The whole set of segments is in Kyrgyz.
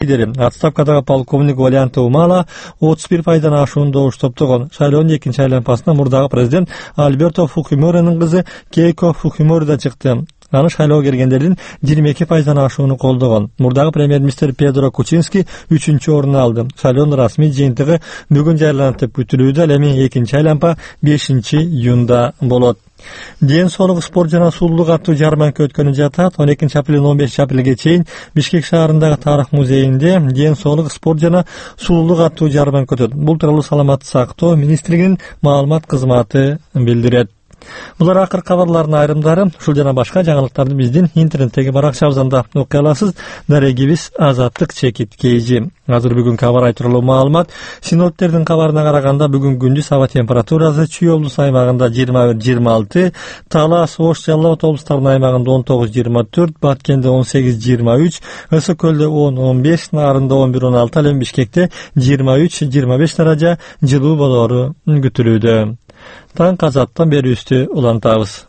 лидери отставкадагы полковник Валианта Умала 31% ашуун добуш топтогон. Шайлоонун экинчи айланпасына мурдагы президент Альберто Фухиморенин кызы Кейко Фухимори да чыкты. Аны шайлоого келгендердин 22% ашууну колдогон. Мурдагы премьер-министр Педро Кучински 3-чү орунду алды. Шайлоонун расмий жыйынтыгы бүгүн жайланат деп күтүлүүдө, ал эми экинчи айланпа 5-июнда болот. Ден соолук, спорт жана сулуулук аттуу жарманка өткөнү жатат. 12-апрелден 15-апрелге чейин Бишкек шаарындагы тарых музейинде ден соолук, спорт жана сулуулук аттуу жарманка өтөт. Бул тууралуу Саламаттык сактоо министрлигинин маалымат кызматы билдирет. Булар акыркы кабарлардын айрымдары. Ушул жана башка жаңылыктарды биздин интернеттеги баракчабызда окуй аласыз. Дарегибиз Азаттык чекит KG. Азыр бүгүн кабар айтылуу маалымат. Синоптиктердин кабарына караганда бүгүн күндүз аба температурасы Чүй облус аймагында 21-26, Талас, Ош, Жалал Абад облустарынын аймагында 19-24, Баткенде 18-23, Ысык көлдө 10-15, Нарында 11-16, ал эми Бишкекте 23-25 даража жылуу болоору күтүлүүдө. Таң Азаттан берүүбүздү улантабыз.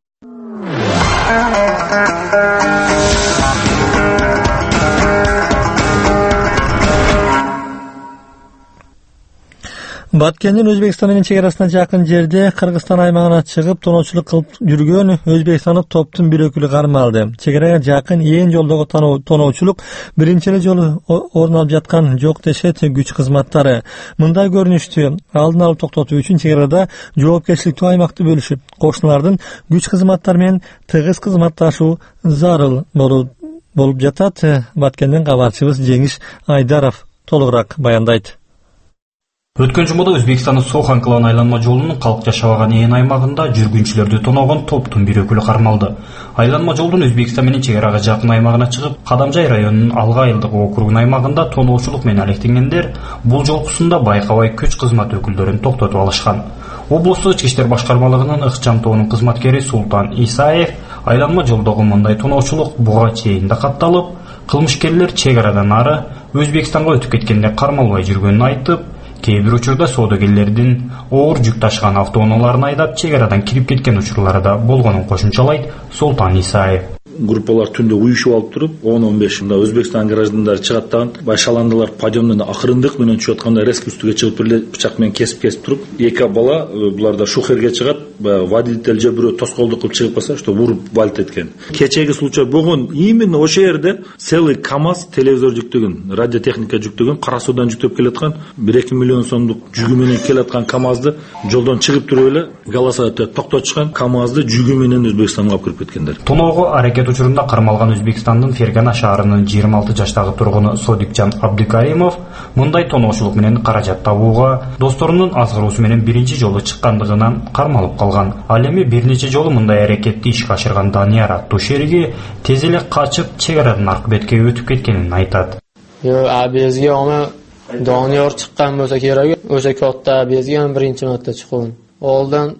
Баткендин Өзбекстан менен чегарасына жакын жерде Кыргызстан аймагына чыгып тоноочулук кылып жүргөн өзбекстандык топтун бир өкүлү кармалды. Чегарага жакын ээн жолдогу тоноочулук биринчи жолу орун алып жаткан жок дешет күч кызматтары. Мындай көрүнүштү алдын алып токтотуу үчүн чегарада жоопкерчиликтүү аймакты бөлүшүп, кошуналардын күч кызматтары менен тыгыз кызматташуу зарыл болуп жатат. Баткенден кабарчыбыз Жеңиш Айдаров толугураак баяндайт. Өткөн жумада Өзбекстандын Сохан-Кылан айланма жолунун калк жашабаган ээн аймагында жүргүнчүлөрдү тоногон топтун бир өкүлү кармалды. Айланма жолдун Өзбекстан менен чегарага жакын аймагына чыгып, Кадамжай районунун Алга айылдык округунун аймагында тоноочулук менен алектенгендер бул жолкусунда байкабай күч кызмат өкүлдөрүн токтотуп алышкан. Облустук ички иштер башкармалыгынын ыкчам тобунун кызматкери Султан Исаев айланма жолдогу мындай тоноочулук буга чейин да катталып, кылмышкерлер чегарадан ары Өзбекстанга өтүп кеткенде кармалбай жүргөнүн айтып, кээ бир учурда соодагерлердин оор жүк ташыган автоунааларын айдап чегарадан кирип кеткен учурлары да болгонун кошумчалайт Султан Исаев. Группалар түндө уюшуп алып туруп 10-15 Өзбекстан граждандары чыгат дагы башаландылар подъемдон акырындык менен түшүп атканда резко үстүгө чыгып эле бычак менен кесип туруп эки бала буларда шухерге чыгат, водитель же бирөө тоскоолдук кылып чыгып калса, что буруп валит эткен. Кечеги случай болгон именно ошол жерде целый КАМАЗ телевизор жүктөгөн, радиотехника жүктөгөн, Кара Суудан жүктөп келаткан 1-2 миллион сомдук жүгү менен келаткан КАМАЗды жолдон чыгып туруп эле галаса токтотушкан КАМАЗды жүгү менен Өзбекстанга алып кирип кеткендер. Тоноого аракет учурунда кармалган Өзбекстандын Фергана шаарынын 26 жаштагы тургуну Содикжан Абдыкаримов мындай тоноочулук менен каражат табууга досторунун азгыруусу менен биринчи жолу чыккандыгынан кармалып калган. Ал эми бир нече жолу мындай аракетти ишке ашырган Данияр аттуу шериги тез эле качып чегарадан аркы бетке өтүп кеткенин айтат. Абезге ама Данияр чыккан болсо керек, o'sha katta abezге биринчи марта чыккан. Олдан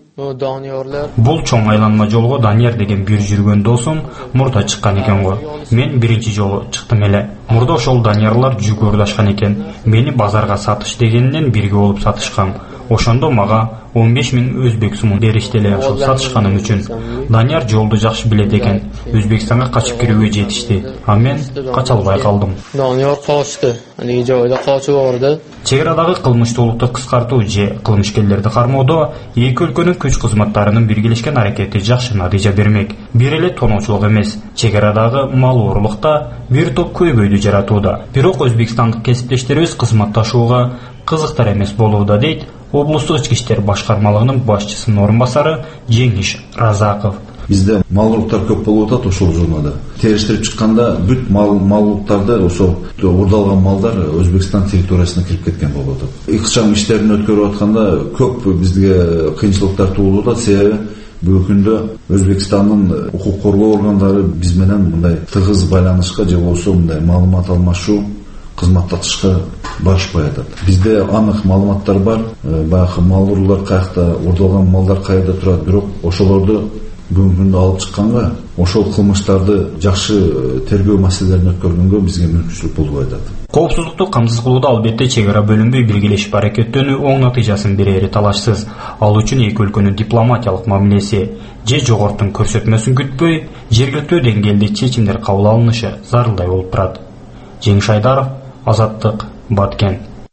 Бул чоң айланма жолго Данияр деген бир жүргөн досум мурда чыккан экен го. Мен биринчи жолу чыктым эле. Мурда ошол Даниярлар жүк ырдашкан экен. Мени базарга сатыш дегенден бирге болуп сатышкан. Ошондо мага 15 000 өзбек сумун беришти эле ошол сатышканым үчүн. Данияр жолду жакшы билет экен. Өзбекстанга качып кирүүгө жетишти. А мен кача албай калдым. Данияр качты. Аны жойдо качып барды. Чегарадагы кылмыштуулукту кыскартуу же кылмышкерлерди кармоодо эки өлкөнүн күч кызматтарынын биргелешкен аракети жакшы натыйжа бермек. Бир эле тоноочулук эмес, чегарадагы мал оорлукта бир топ көйгөйдү жаратууда. Бирок өзбекстандык кесиптештерибиз кызматташууга кызыктар эмес болууда, дейт облустук ички иштер башкармалыгынын башчысынын орун басары Жеңиш Разаков. Бизде малдуулуктар көп болуп атат ошол жолунда. Териштирип чыкканда бүт малдуулуктарды ошол урдалган малдар Өзбекстан территориясына кирип кеткен болуп атат. Ыкчам иштерин өткөрүп атканда көп бизге кыйынчылыктар туулуп атат, себеби бул күндө Өзбекстандын укук коргоо органдары биз менен мындай тыгыз байланышка же болбосо мындай маалымат алмашуу кызматташышка барышпай атат. Бизде анык маалыматтар бар, баягы мал уруулар каякта, урдалган малдар каерде турат, бирок ошолорду бүгүнкү күндө алып чыкканга, ошол кылмыштарды жакшы тергөө маселелерин өткөргөнгө бизге мүмкүнчүлүк болбой атат. Коопсуздукту камсыз кылууда албетте чегара бөлүнбөй биргелешип аракеттөнүү оң натыйжасын берери талашсыз. Ал үчүн эки өлкөнүн дипломатиялык мамилеси же жогортун көрсөтмөсүн күтпөй, жергиликтүү деңгээлде чечимдер кабыл алынышы зарылдай болуп турат. Жеңиш Айдаров, Азаттык, Баткен.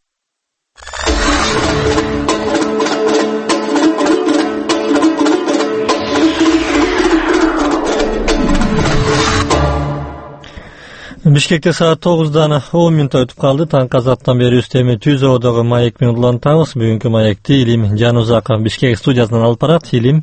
Бишкекте саат 9:10 өтүп калды. Таң казаттан бери үстөмө Түзөөдөгү маек менен улантабыз. Бүгүнкү маекти Илим Жанузаков Бишкек студиясынан алып барат. Илим.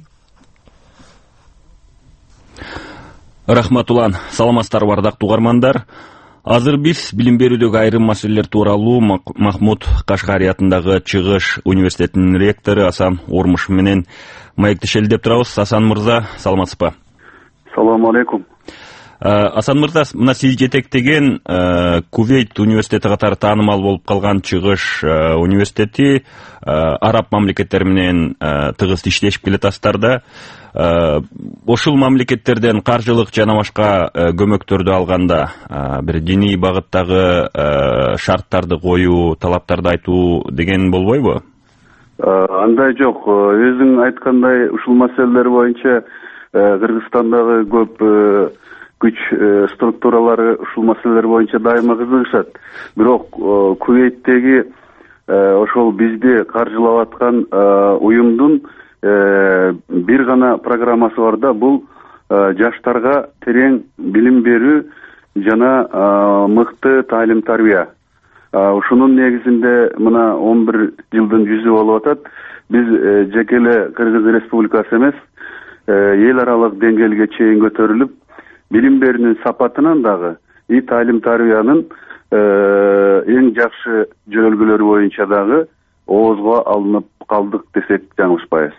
Рахмат улан. Саламатсыздарбы ардактуу угармандар. Азыр биз билим берүүдөгү айрым маселелер тууралуу Махмуд Кашгари атындагы Чыгыш университетинин ректору Асан Ормуш менен маектешели деп турабыз. Асан мырза, саламатсызбы? Салам алейкум. Асан мырза, мына сиз жетектеген Кувейт университети катары таанымал болуп калган Чыгыш университети араб мамлекеттери менен тыгыз иштешип келатасыздар да. Ошол мамлекеттерден каржылык жана башка көмөктөрдү алганда бир диний багыттагы шарттарды коюу, талаптарды айтуу деген болбойбу? Андай жок. Өзүң айткандай ушул маселелер боюнча Кыргызстандагы көп күч структуралары ушул маселелер боюнча дайыма кызыгышат. Бирок Кувейттеги ошол бизди каржылап аткан уюмдун бир гана программасы бар да, бул жаштарга терең билим берүү жана мыкты таалим тарбия. Ушунун негизинде мына 11 жылдын жүзү болуп атат. Биз жеке эле Кыргыз Республикасы эмес, эл аралык деңгээлге чейин көтөрүлүп, билим берүүнүн сапатынан дагы таалим тарбиянын эң жакшы жөнөлгөлөрү боюнча дагы оозго алынып калдык десек жаңылышпайбыз.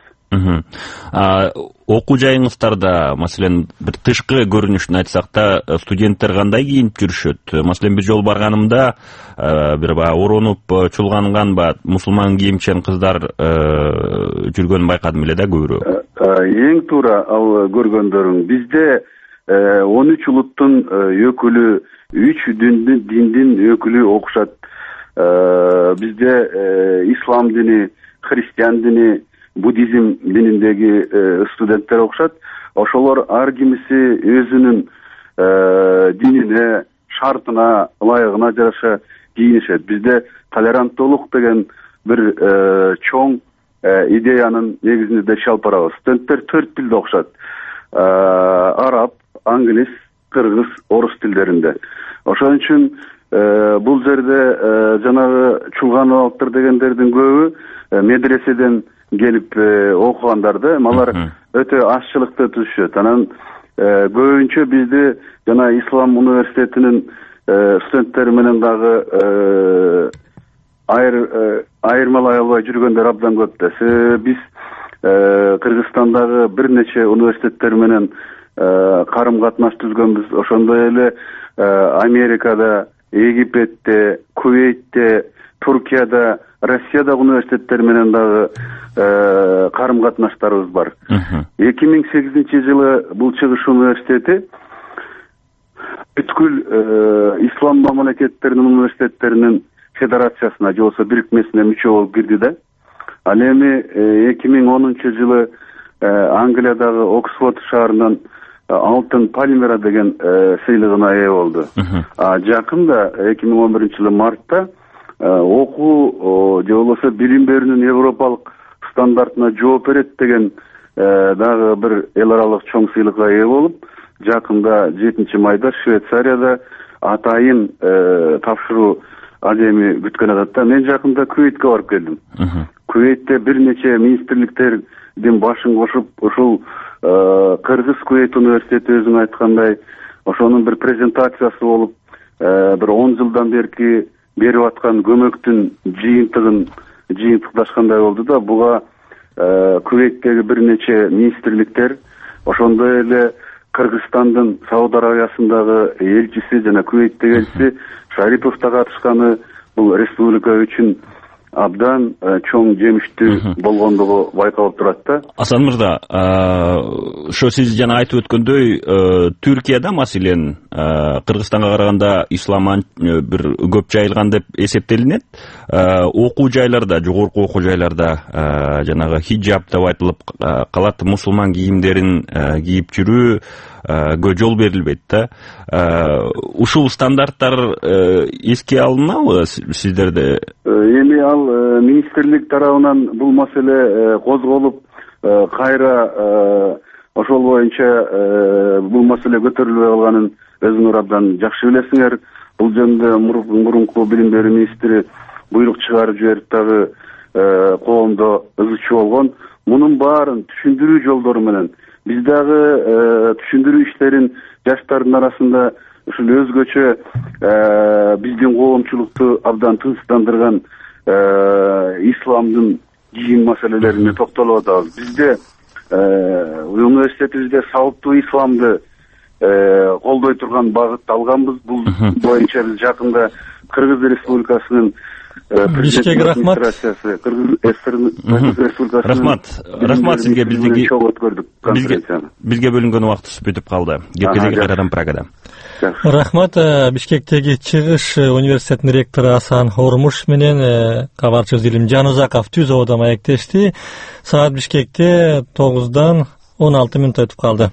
Окуу жайыңыздарда, маселен, бир тышкы көрүнүшүн айтсак да, студенттер кандай кийинип жүрүшөт? Маселен, бир жолу барганымда бир оронуп, чулганган мусулман кийимчен кыздар жүргөнүн байкадым эле да көбүрөөк. Эң туура ал көргөндөрүң. Бизде 13 улуттун өкүлү, 3 диндин өкүлү окушат. Бизде ислам дини, христиан дини, буддизм дининдеги студенттер окушат. Ошолор ар кимиси өзүнүн динине, шартына, ылайыгына жараша кийинишет. Бизде толеранттуулук деген бир чоң идеянын негизинде шалпарабыз. Студенттер 4 тилде окушат. Араб, англис, кыргыз, орус тилдеринде. Ошон үчүн бул жерде жанагы чулганып дегендердин көбү медреседен келип окугандар малар өтө азчылыкта түшүшөт. Анан көбүнчө бизди жана Ислам университетинин студенттери менен дагы айырмалай албай жүргөндөр абдан көп да. Биз Кыргызстандагы бир нече университеттер менен карым катнаш түзгөнбүз. Ошондой эле Америкада, Египетте, Кувейтте, Туркияда, Россияда университеттер менен дагы карым катнаштарыбыз бар. 2008-жылы бул Чыгыш университети бүткүл ислам мамлекеттеринин университеттеринин федерациясына же болбосо бирикмесине мүчө болуп кирди да. Ал эми 2010-жылы Англиядагы Оксфорд шаарынан алтын пальмера деген сыйлыгына ээ болду. Жакында 2011-жылы мартта окуу же болбосо билим берүүнүн европалык стандартына жооп берет деген дагы бир эл аралык чоң сыйлыкка ээ болуп, жакында 7-майда Швейцарияда атайын тапшыруу адеми күткөн атат. Мен жакында Кувейтке барып келдим. Кувейтте бир нече министрликтердин башын кошуп, ушул Кыргыз Кувейт университети өзүң айткандай, ошонун бир презентациясы болуп, бир 10 жылдан берки берип аткан көмөктүн жыйынтыкташкандай болду да. Буга Кувейттеги бир нече министрликтер, ошондой эле Кыргызстандын Сауд Арабиясындагы элчиси жана Кувейттеги элчиси Шарипов да катышканы бул республика үчүн абдан чоң жемиштүү болгондугу байкалып турат да. Асан мырза, ошо сиз жана айтып өткөндөй, Түркияда маселен Кыргызстанга караганда ислам бир көп жайылган деп эсептелинет. Окуу жайларда, жогорку окуу жайларда жанагы хиджаб деп айтылып калат, мусулман кийимдерин кийип жүрүү жол берилбейт да. Ушул стандарттар эске алынабы сиздерде? Эми ал министрлик тарабынан бул маселе козголуп, кайра ошол боюнча бул маселе көтөрүлбөй калганын өзүңөр абдан жакшы билесиңер. Бул жөнүндө мурунку билим берүү министри буйрук чыгарып жиберип дагы коомдо ызычуу болгон. Мунун баарын түшүндүрүү жолдору менен биз дагы түшүндүрүү иштерин жаштардын арасында ушул өзгөчө биздин коомчулукту абдан тынчсыздандырган исламдын кийин маселелерине токтолуп атабыз. Бизде университетибизде сауаттуу исламды колдой турган багытты алганбыз. Бул боюнча биз жакында Кыргыз Республикасынын Бишкек рахмат. Рахмат сизге. Бизге бөлүнгөн убактыбыз бүтүп калды. Кепкезеге кайрадан Прагада. Рахмат. Бишкектеги чыгыш университетинин ректору Асан Ормуш менен кабарчыбыз Илим Жанузаков түз абада маектешти. Саат Бишкекте 9:16 өтүп калды.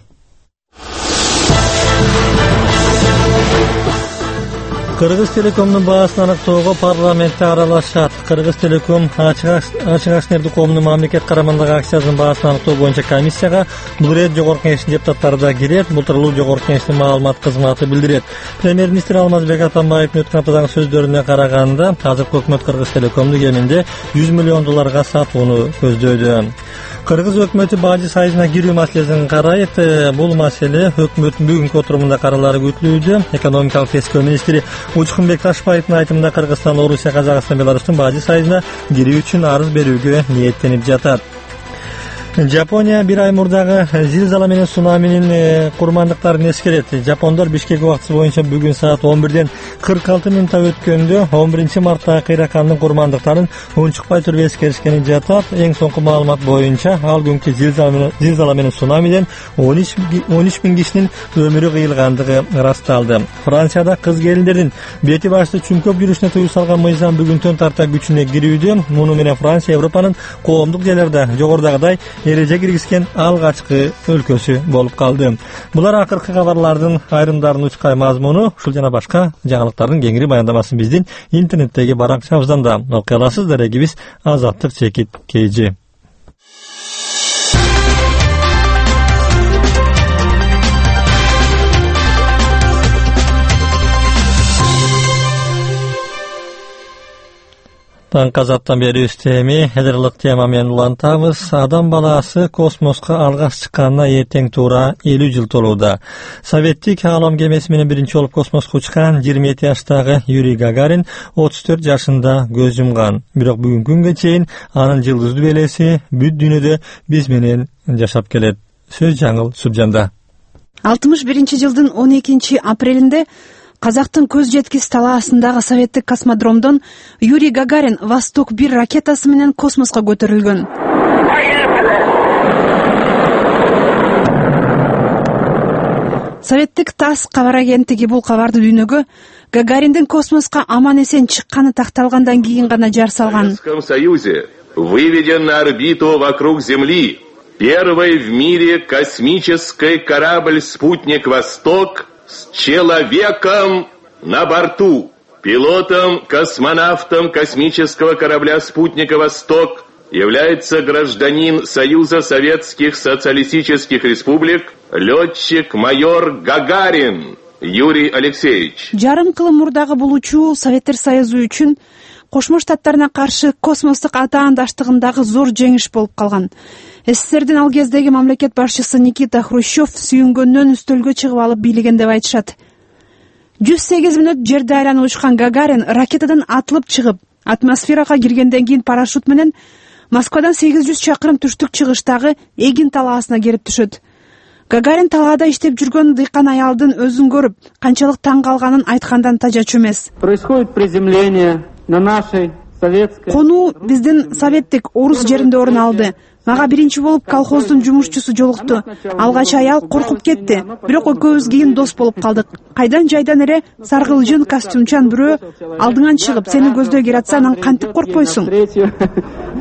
Кыргыз Телекомдун баасын аныктоого парламентте аралашат. Кыргыз Телеком ачык акционердүү коомдун мамлекет карамагындагы акциясынын баасын аныктоо боюнча комиссияга бул ирет жогорку кеңештин депутаттары да кирет. Бул тууралуу жогорку кеңештин маалымат кызматы билдирет. Премьер-министр Алмазбек Атамбаевдин өткөн аптадагы сөздөрүнө караганда, азыркы өкмөт Кыргыз Телекомду кеминде $100 миллион сатууну көздөйдү. Кыргыз өкмөтү бажы сайызына кирүү маселесин карайт. Бул маселе өкмөттүн бүгүнкү отурумунда каралары күтүлүүдө. Экономикалык тескөө министри Учкунбек Ташбаевдин айтымында Кыргызстан, Орусия, Казакстан, Беларустун бажы сайызына кирүү үчүн арыз берүүгө ниеттенип жатат. Жапония бир ай мурдагы зилзала менен цунаминин курмандыктарын эскерет. Жапондор Бишкек убактысы боюнча бүгүн саат 11:46 өткөндө 11-марттагы кыйракандын курмандыктарын унчукпай туруп эскеришкени жатат. Эң соңку маалымат боюнча ал күнкү зилзала менен цунамиден 13 миң кишинин өмүрү кыйылгандыгы ырасталды. Францияда кыз келиндердин бети башты чүңкөп жүрүшүнө тыюу салган мыйзам бүгүнтөн тарта күчүнө кирүүдө. Муну менен Франция Европанын коомдук жерлерде жогорудагыдай эреже киргизген алгачкы өлкөсү болуп калды. Булар акыркы кабарлардын айрымдарынын учкай мазмуну. Ушул жана башка жаңылыктардын кеңири баяндамасын биздин интернеттеги баракчабыздан да окуй аласыздар. Эгибиз Азаттык Чекит KG. Казаттан бери үстеми эдерлык тема менен улантабыз. Адам баласы космоска алгаш чыкканына эртең туура 50 жыл толууда. Советтик аалам кемеси менен биринчи болуп космоско учкан 27 жаштагы Юрий Гагарин 34 жашында көз жумган. Бирок бүгүнкү күнгө чейин анын жылдыздуу белеси бүт дүйнөдө биз менен жашап келет. Сөз жаңыл Субжанда. 61 жылдын 12 апрелинде Казактын көз жеткис талаасындагы советтик космодромдон Юрий Гагарин Восток-1 ракетасы менен космоско көтөрүлгөн. Советтик ТАСС кабар агенттиги бул кабарды дүйнөгө Гагариндин космоско аман-эсен чыкканы такталгандан кийин гана жар салган. В Советском Союзе выведен на орбиту вокруг Земли первый в мире космический корабль-спутник «Восток» с человеком на борту. Пилотом-космонавтом космического корабля-спутника «Восток» является гражданин Союза Советских Социалистических Республик, летчик-майор Гагарин Юрий Алексеевич. Жарым кыл мурдагы бул учуу Советтер Союзу үчүн Кошмо Штаттарына каршы космостук атаандаштыгындагы зор жеңиш болуп калган. СССРдин ал кездеги мамлекет башчысы Никита Хрущев сүйүнгөндөн үстөлгө чыгып алып бийлеген деп айтышат. 108 мүнөт жерде айланып учкан Гагарин ракетадан атылып чыгып, атмосферага киргенден кийин парашют менен Москвадан 800 чакырым түштүк чыгыштагы Эгин талаасына келип түшөт. Гагарин талаада иштеп жүргөн дыйкан аялдын өзүн көрүп, канчалык таң калганын айткандан тажачу эмес. Происходит приземление на нашей советской... Конуу биздин советтик Орус жеринде орун алды. Мага биринчи болуп колхоздун жумушчусу жолукту. Алгач аял коркуп кетти. Бирок экөөбүз кийин дос болуп калдык. Кайдан жайдан эле саргылжын костюмчан бирөө алдыңан чыгып, сени көздөй келатса, анан кантип коркпойсуң?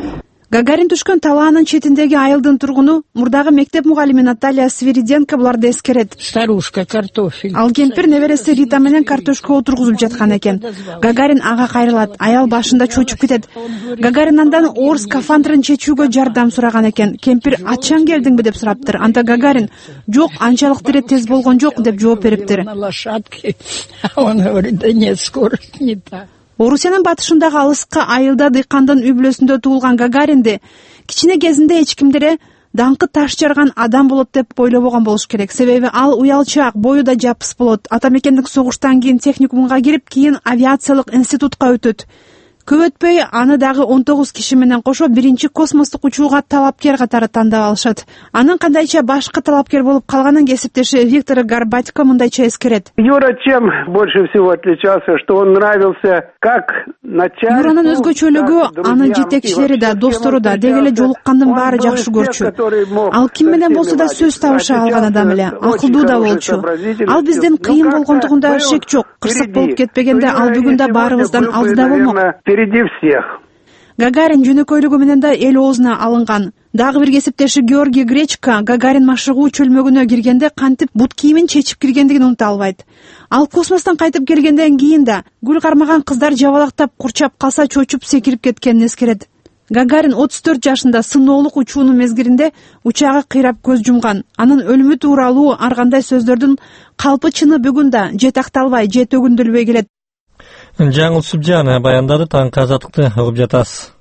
Гагарин түшкөн талаанын четиндеги айылдын тургуну, мурдагы мектеп мугалими Наталья Свириденко буларды эскерет. Старушка картофель. Ал кемпир небереси Рита менен картошка отургузуп жаткан экен. Гагарин ага кайрылат, аял башында чочуп кетет. Гагарин андан оор скафандрын чечүүгө жардам сураган экен. Кемпир ачаң келдиңби деп сураптыр. Анда Гагарин жок, анчалык тире тез болгон жок деп жооп бериптир. Он говорит, да нет, скорость не та. Орусиянын батышындагы алыскы айылда дыйкандын үй бүлөсүндө туулган Гагаринди кичине кезинде эч кимдере даңкы таш жарган адам болот деп ойлобогон болуш керек. Себеби ал уялчаак, бою да жапыс болот. Атамекендик согуштан кийин техникумга кирип, кийин авиациялык институтка өтөт. Көп өтпөй аны дагы 19 киши менен кошо биринчи космостук учууга талапкер катары тандап алышат. Анын кандайча башкы талапкер болуп калганын кесиптеши Виктор Горбатько мындайча эскерет. Юра чем больше всего отличался, что он нравился как начальнику. Юранын өзгөчөлүгү анын жетекчилери да, достору да, деги эле жолуккандын баары жакшы көрчү. Ал ким менен болсо да сөз табыша алган адам эле, акылдуу да болчу. Ал бизден кыйын болгондугунда шек жок. Кырсык болуп кетпегенде ал бүгүн да баарыбыздан алдыда болмок. Впереди всех. Гагарин жөнөкөйлүгү менен да эл оозуна алынган. Дагы бир кесиптеши Георгий Гречко Гагарин машыгуу чөлмөгүнө киргенде кантип бут кийимин чечип киргендигин унута албайт. Ал космостон кайтып келгенден кийин да гүл кармаган кыздар жабалактап курчап калса чочуп секирип кеткенин эскерет. Гагарин 34 жашында сыноолук учуунун мезгилинде учагы кыйрап көз жумган. Анын өлүмү тууралуу ар кандай сөздөрдүн калпы чыны бүгүн да же такталбай, же төгүндүлбөй келет. Жаңыл Сүбжан баяндады, таңкы азаттыкты угуп жатасыз.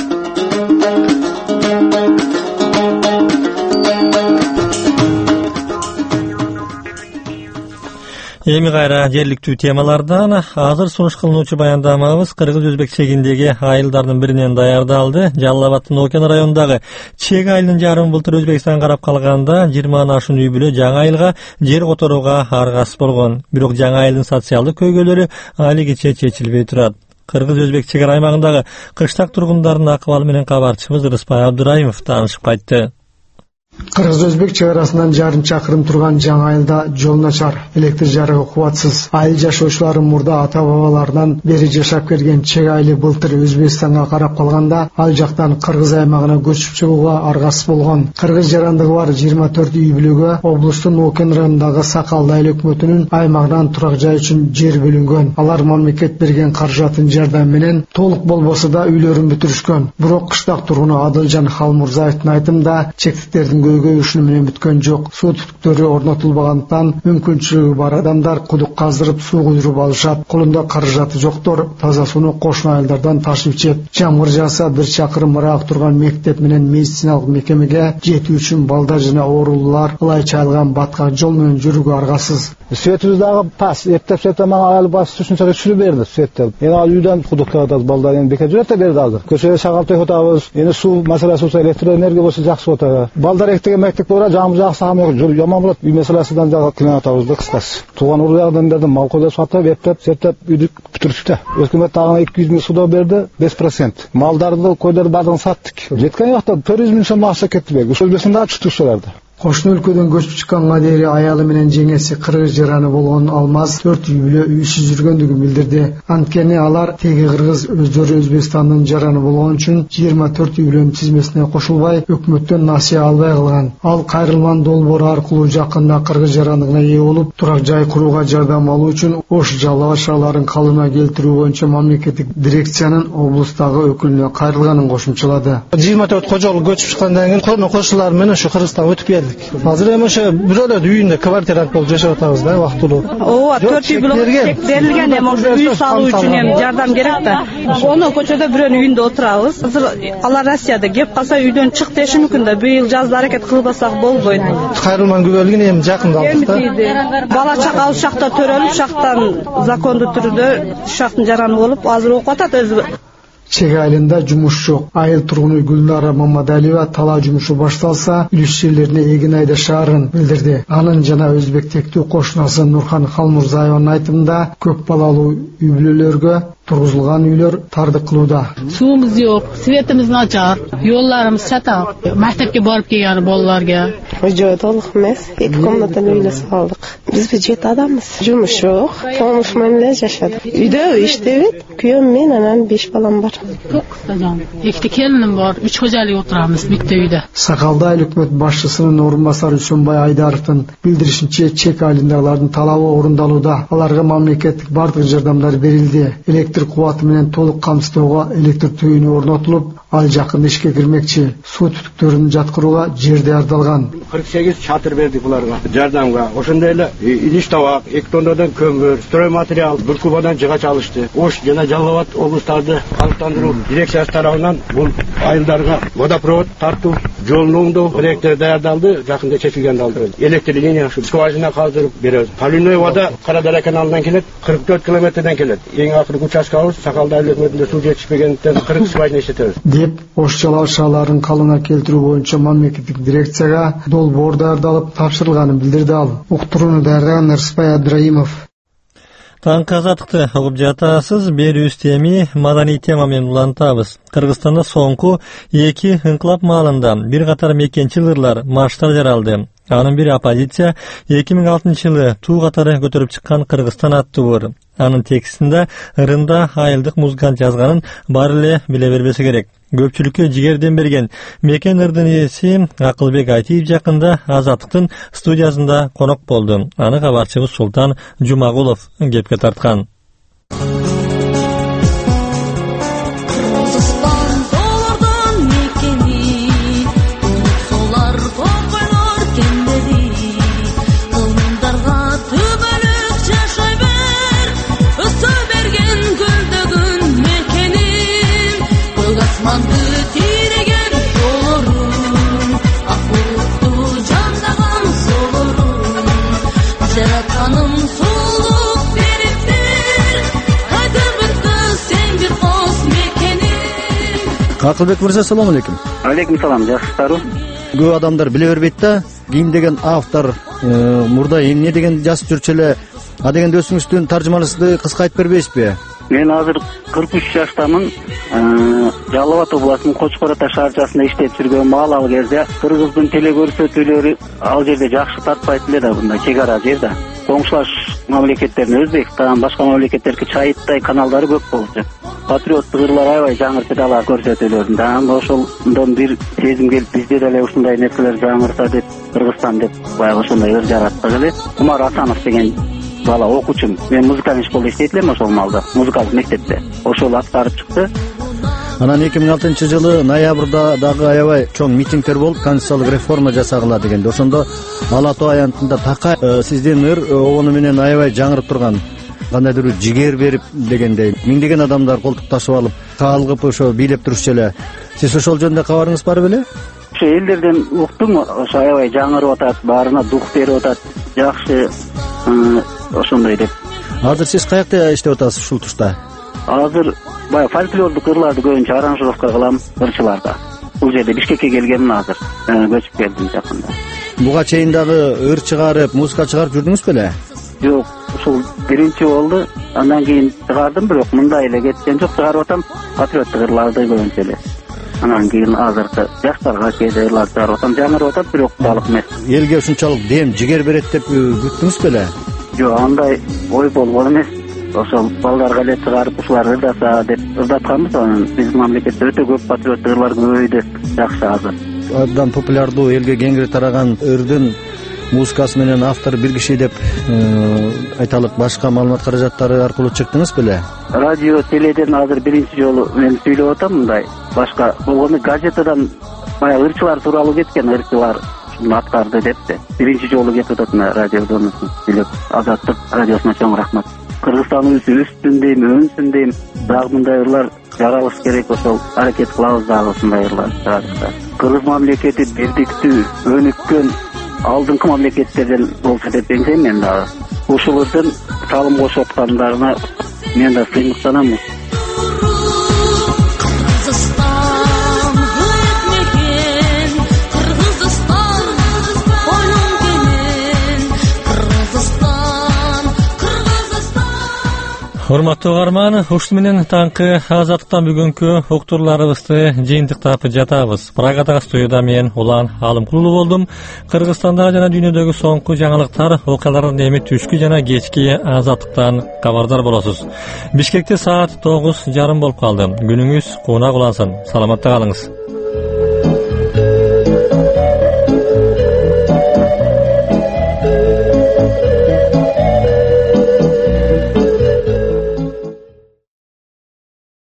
Эми кайра жергиликтүү темалардан азыр сунуш кылынуучу баяндамабыз кыргыз-өзбек чегиндеги айылдардын биринен даярдалды. Жалал Абадтын Окен районундагы чек айылынын жарымы былтыр Өзбекстан карап калганда 20 ашуун үй бүлө жаңы айылга жер которууга аргасыз болгон. Бирок жаңы айылдын социалдык көйгөйлөрү алигиче чечилбей турат. Кыргыз-өзбек чек аймагындагы кыштак тургундардын акыбалы менен кабарчыбыз Рыспай Абдыраимов таанышып кайтты. Кыргыз-өзбек чек арасынан жарым чакырым турган жаңы айылда жол начар, электр жарыгы кубатсыз. Айыл жашоочулары мурда ата-бабаларынан бери жашап келген чек айылы былтыр Өзбекстанга карап калганда, ал жактан Кыргыз аймагына көчүп чыгууга аргасыз болгон. Кыргыз жарандыгы бар 24 үй бүлөгө облустун Окен районундагы Сакалды айыл өкмөтүнүн аймагынан турак жай үчүн жер бөлүнгөн. Алар мамлекет берген каражаттын жардамы менен толук болбосо да үйлөрүн бүтүрүшкөн. Бирок кыштак тургуну Адылжан Халмурзаевдин айтымында чектиктердин көйгөй ушуну менен бүткөн жок. Суу түтүктөрү орнотулбагандыктан мүмкүнчүлүгү бар адамдар кудук каздырып суу куйдуруп алышат. Колунда каражаты жоктор таза сууну кошуна айылдардан ташып ичет. Жамгыр жааса бир чакырым ыраак турган мектеп менен медициналык мекемеге жетүү үчүн балдар жана оорулуулар ылай чайылган баткак жол менен жүрүүгө аргасыз. Светибиз дагы пас, эптеп сетеман айыл баш үчүн чыгып берди светтеп. Эми ал үйдөн кудукка атат балдар эми бекер жүрөт да берди азыр. Көчөгө чагалтып атабыз. Эми суу маселеси болсо электроэнергия болсо жакшы болот. Балдар эктеген мектеп бора жамы жакшы самыр жол жаман болот. Үй маселесидан жагы кыйнап атабыз да кыскасы. Тууган уру жагынан берди, мал койдо сатып, эптеп сетеп үйдү бүтүрүштү. Өкмөт дагы 200 миң суда берди, 5%. Малдарды, койдорду бардыгын саттык. Жеткен жакта 400 миң сом акча кетти бек. Өзбекстанда чыктык соларды. Кошуна өлкөдөн көчүп чыккан Мадери аялы менен жеңеси кыргыз жараны болгон Алмаз 4 үй бүлө үйсүз жүргөндүгүн билдирди. Анткени алар теги кыргыз өздөрү Өзбекстандын жараны болгон үчүн 24 үй бүлөнүн тизмесине кошулбай, өкмөттөн насыя албай калган. Ал кайрылман долбоор аркылуу жакында кыргыз жарандыгына ээ болуп, турак жай курууга жардам алуу үчүн Ош Жалал Абад шаарларын калыбына келтирүү боюнча мамлекеттик дирекциянын облустагы өкүлүнө кайрылганын кошумчалады. 24 кожолук көчүп чыккандан кийин кону кошулар менен ушу Кыргызстанга өтүп келди. Азыр эми ошо бирөөлөр үйүндө квартирант болуп жашап атабыз да, вактылуу. Ооба, 4 үй бүлөк чек берилген, эми үй салуу үчүн эми жардам керек да. Оны көчөдө бирөөнүн үйүндө отурабыз. Азыр алар Россияда кеп калса үйдөн чык деши мүмкүн да. Быйыл жазда аракет кылбасак болбойт. Кайрылман күбөлүгүн эми жакында алдык да. Бала чака ал шакта төрөлүп, шактан закондуу түрдө шактын жараны болуп, азыр окуп атат өзү. Чек айылында жумуш жок. Айыл тургуну Гүлнара Мамадалиева талаа жумушу башталса, үлүс жерлерине эгин айдашаарын билдирди. Анын жана өзбек тектүү кошунасы Нурхан Халмурзаеванын айтымында көп балалуу үй бүлөлөргө тургузулган үйлөр тардык кылууда. Суумуз жок, светimiz начар, yollarımız çatak. Мектепке барып келген балаларга. Жок, толук эмес. 2 комнатаны үйлө салдык. Биз 7 адамбыз. Жумуш жок. Помуш менен жашадык. Үйдө иштебит. Күйөөм мен, анан 5 балам бар. Çok kısacan. 2 kelinim var, 3 kocalık oturamız bitti үйдө. Сакалда айыл өкмөт башчысынын орун басары Үсөнбай Айдаровдун билдиришинче, чек айылындагылардын талабы орундалууда. Аларга мамлекеттик бардык жардамдар берилди. Электр кубаты менен толук камсыздоого электр түйүнү орнотулуп, ал жакында ишке кирмекчи. Суу түтүктөрүн жаткырууга жер даярдалган. 48 чатыр бердик буларга жардамга. Ошондой эле идиш табак, 2 тоннадан көмүр, строй материал, 1 кубадан жыгач алышты. Ош жана Жалал Абад облустарды алыктандыруу дирекциясы тарабынан бул айылдарга водопровод тартуу, жолун оңдоо, электр даярдалды, жакында чечилген алды. Электр линия скважина каздырып беребиз. Полиной вода Карадаре каналынан келет, 44 километрден келет. Эң акыркы участкабыз Сакалда айыл өкмөтүндө суу жетишпегендиктен 40 скважина иштетебиз. Деп Ош жалаушаларын калына келтирүү боюнча мамлекеттик дирекцияга долбоор даярдалып тапшырылганын билдирди ал. Уктурууну даярдаган Рыспай Абдраимов. Таңкы азаттыкты угуп жатасыз. Берүүбүз теми маданий тема менен улантабыз. Кыргызстанда соңку 2 ыңкылап маалында бир катар мекенчил ырлар, марштар жаралды. Анын бири оппозиция 2006-жылы туу катары көтөрүп чыккан Кыргызстан аттуу ыр. Анын текстинде ырында айылдык музыкант жазганын баары эле биле бербесе керек. Көпчүлүккө жигерден берген мекен ырдын ээси Акылбек Айтиев жакында Азаттыктын студиясында конок болду. Аны кабарчыбыз Султан Жумагулов кепке тарткан. Акылбек мырза, салам алейкум. Алейкум салам, жакшысыздарбы? Көп адамдар биле бербейт да, ким деген автор, мурда эмне деген жазып жүрчү эле, а дегенде өзүңүздүн таржымаңызды кыска айтып бербейсизби? Мен азыр 43 жаштамын. Жалал Абад областынын Кочкор Ата шаарчасында иштеп жүргөн ал кезде кыргыздын телекөрсөтүүлөрү ал жерде жакшы тартпайт эле да, мындай чек ара жерде. Коңшулаш мамлекеттердин Өзбекстан, башка мамлекеттердики чайыттай каналдары көп болчу. Патриоттук ырлар аябай жаңыртты алар көрсөтүүлөрүндө. Ошондон бир сезим келип, бизде деле ушундай нерселер жаңырса деп, Кыргызстан деп баягы ошондой ыр жараттык эле. Умар Асанов деген бала окуучум. Мен музыкалык школда иштейт элем ошол маалда, музыкалык мектепте. Ошол аткарып чыкты. Анан 2006-жылы ноябрда дагы аябай чоң митингдер болуп, конституциялык реформа жасагыла дегенде. Ошондо Ала Тоо аянтында Такай сиздин ыр обону менен аябай жаңырып турган. Кандайдыр жигер берип дегендей миңдеген адамдар колтук ташып алып, калгып ошо бийлеп турушчу эле. Сиз ошол жөнүндө кабарыңыз бар беле? Ошо элдерден уктум, ошо аябай жаңырып атат, баарына дух берип атат, жакшы ошондой деп. Азыр сиз каякта иштеп атасыз ушул тушта? Азыр баягы фольклордук ырларды көбүнчө аранжировка кылам ырчыларда. Бул жерде Бишкекке келгенмин азыр, көчүп келдим жакында. Буга чейин дагы ыр чыгарып, музыка чыгарып жүрдүңүз беле? Жок, ушул биринчи болду. Андан кийин чыгардым, бирок мындай эле кеткен жок, чыгарып атам патриоттук ырларды көбүнчө эле. Анан кийин азыркы жаштарга кээде ырлар чыгарып атам, жаңырып атат, бирок талык эмес. Элге ушунчалык дем, жигер берет деп күттүңүз беле? Жок, андай ой болгон эмес. Ошол балдарга эле чыгарып ушулар ырдаса деп ырдатканбыз. Анан биздин мамлекетте өтө көп патриоттук ырлар көбөйдү, жакшы азыр. Абдан популярдуу, элге кеңири тараган ырдын музыкасы менен автор бир киши деп айталык, башка маалымат каражаттары аркылуу чыктыңыз беле? Радио, теледен азыр биринчи жолу мен сүйлөп атам мындай. Башка болгону газетадан баягы ырчылар тууралуу кеткен, ырчылар аткарды депти. Биринчи жолу кетип атат радиодон сүйлөп. Азаттык радиосуна чоң рахмат. Кыргызстаныбыз өссүн дейм, өнсүн дейм. Дагы мындай ырлар жаралыш керек, ошол аракет кылабыз дагы ушундай ырлар жаратышта. Кыргыз мамлекети бирдиктүү, өнүккөн алдыңкы мамлекеттерден болсо деп эңсейм мен дагы. Ушулардын салым кошуп аткандарына мен да сыймыктанам. Урматтуу угарман, ушул менен таңкы Азаттыктан бүгүнкү уктурларыбызды жыйынтыктап жатабыз. Прагадагы студияда мен Улан Алымкулуу болдум. Кыргызстанда жана дүйнөдөгү соңку жаңылыктар, окуялардын эми түшкү жана кечки Азаттыктан кабардар болосуз. Бишкекте саат 9:30 болуп калды. Күнүңүз куунак улансын. Саламатта калыңыз.